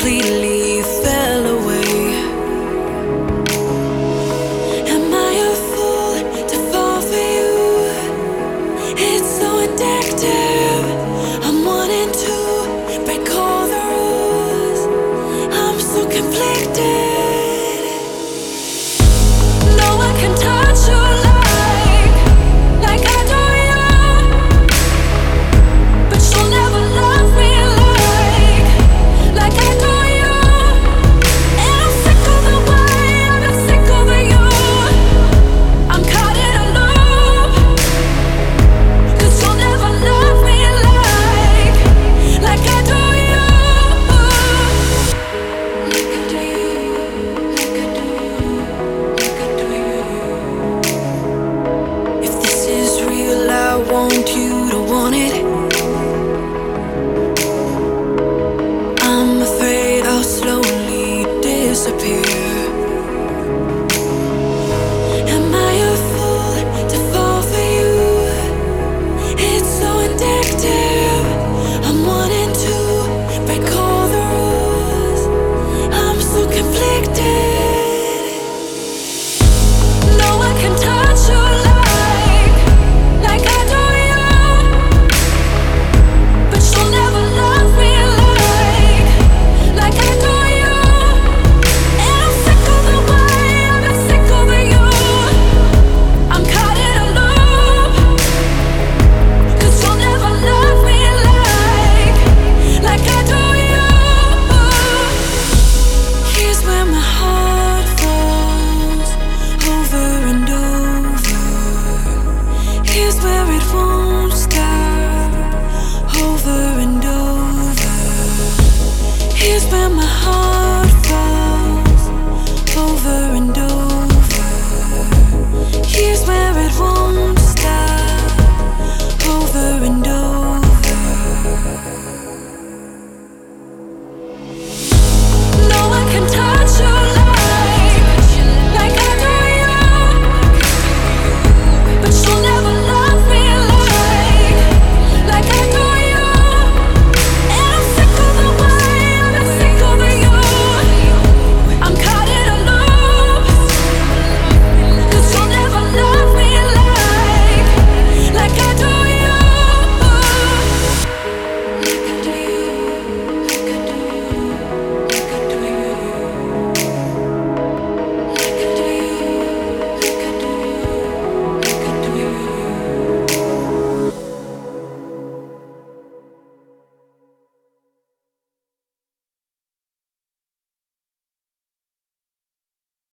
completely fell away. Am I a fool to fall for you? It's so addictive. I'm wanting to break all the rules. I'm so conflicted. No one can touch you like I do you. But you'll never love me like I do you. And I'm sick of the way I've been sick over you. I'm caught in a loop, 'cause you'll never love me like I do you. Like I do you, like I do you, like I do you. If this is real, I want you to want it. I'm afraid I'll slowly disappear. Am I a fool to fall for you? It's so addictive. I'm wanting to break all the rules. I'm so conflicted. No one can touch you like I do you. But you'll never love me like I do you. And I'm sick of the way I've been sick over you. I'm caught in a loop, 'cause you'll never love me like I do you. Here's where my heart falls over and over. Here's where it won't stop, over and over. Here's where my heart